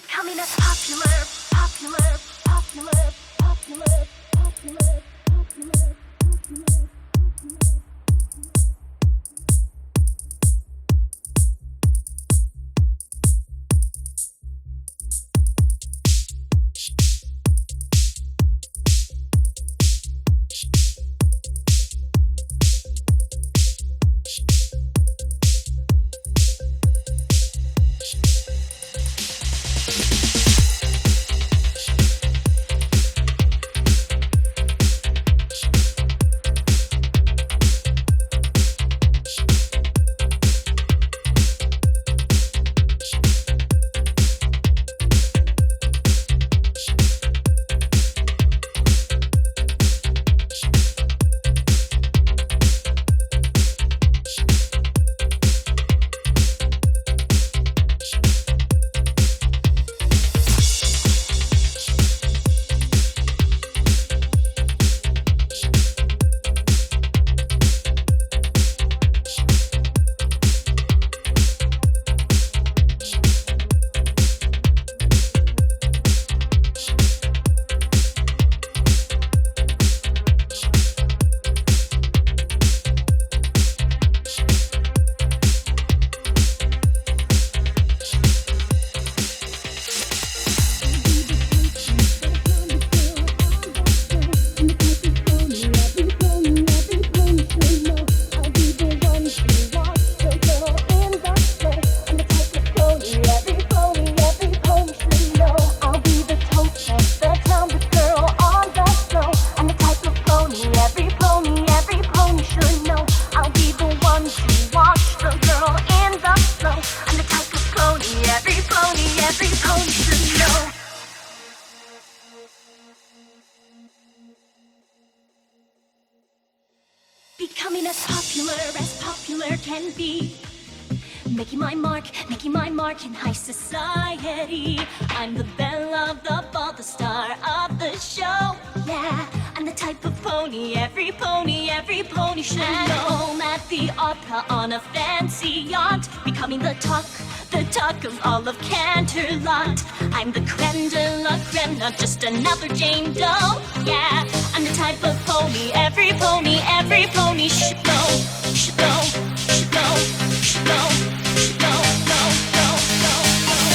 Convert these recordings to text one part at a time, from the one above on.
Becoming a popular. Becoming as popular can be. Making my mark in high society. I'm the belle of the ball, the star of the show. Yeah, I'm the type of pony every pony should know. Home at the opera on a fancy yacht. Becoming the talk of all of Canterlot. I'm the creme de la creme, not just another Jane Doe. Yeah, I'm the type of pony every pony should know, should know, should know, should know, should know, know, know, know, know.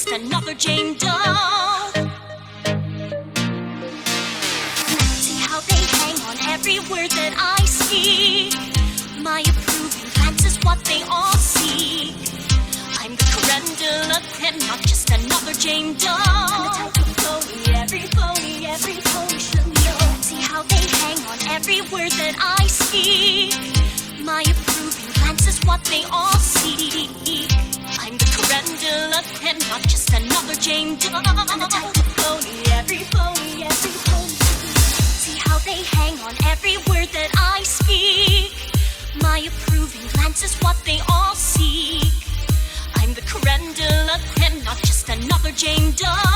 just another Jane Doe. See how they hang on every word that I speak. My approving glance is what they all seek. I'm the creme de la creme, not just another Jane Doe. I'm the type of pony every pony should know. See how they hang on every word that I speak. My approving glance is what they all seek. I'm the creme de la creme, not just another Jane Doe. I'm the type of pony every pony see how they hang on every word that I speak. My approving glance is what they all seek. I'm the creme de la creme, not just another Jane Doe.